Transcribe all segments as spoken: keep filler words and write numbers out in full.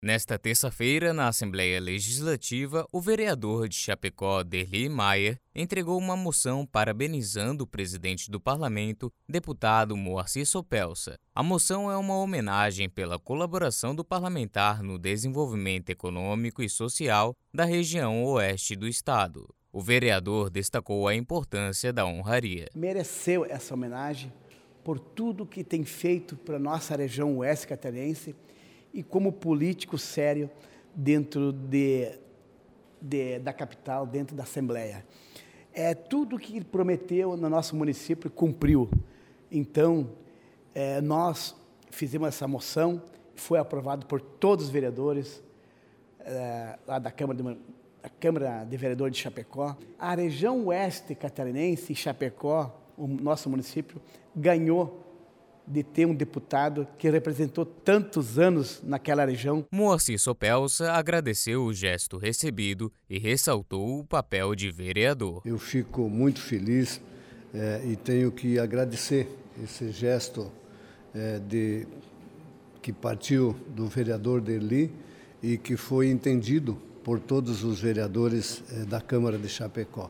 Nesta terça-feira, na Assembleia Legislativa, o vereador de Chapecó, Derli Maia, entregou uma moção parabenizando o presidente do Parlamento, deputado Moacir Sopelsa. A moção é uma homenagem pela colaboração do parlamentar no desenvolvimento econômico e social da região oeste do estado. O vereador destacou a importância da honraria. Mereceu essa homenagem por tudo que tem feito para a nossa região oeste catarinense e como político sério dentro de, de, da capital, dentro da Assembleia. É, tudo que ele prometeu no nosso município cumpriu. Então, é, nós fizemos essa moção, foi aprovado por todos os vereadores é, lá da Câmara de, da Câmara de Vereadores de Chapecó. A região oeste catarinense e Chapecó, o nosso município, ganhou de ter um deputado que representou tantos anos naquela região. Moacir Sopelsa agradeceu o gesto recebido e ressaltou o papel de vereador. Eu fico muito feliz é, e tenho que agradecer esse gesto é, de, que partiu do vereador Derli e que foi entendido por todos os vereadores é, da Câmara de Chapecó.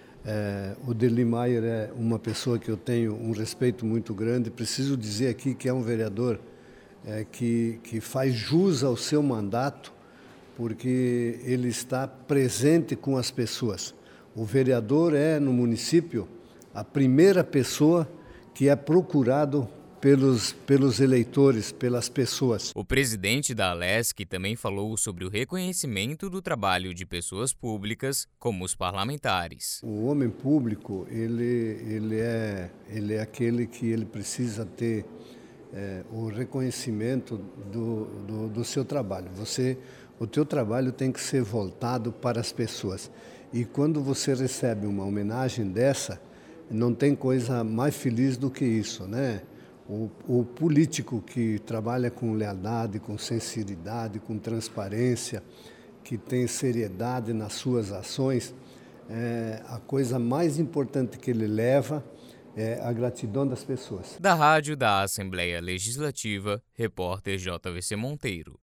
É, o Derli Maia é uma pessoa que eu tenho um respeito muito grande. Preciso dizer aqui que é um vereador é, que, que faz jus ao seu mandato, porque ele está presente com as pessoas. O vereador é, no município, a primeira pessoa que é procurado Pelos, pelos eleitores, pelas pessoas. O presidente da Alesc também falou sobre o reconhecimento do trabalho de pessoas públicas, como os parlamentares. O homem público, ele, ele, é, ele é aquele que ele precisa ter é, o reconhecimento do, do, do seu trabalho. Você, o teu trabalho tem que ser voltado para as pessoas. E quando você recebe uma homenagem dessa, não tem coisa mais feliz do que isso, né? O, o político que trabalha com lealdade, com sinceridade, com transparência, que tem seriedade nas suas ações, é, a coisa mais importante que ele leva é a gratidão das pessoas. Da Rádio da Assembleia Legislativa, repórter J V C Monteiro.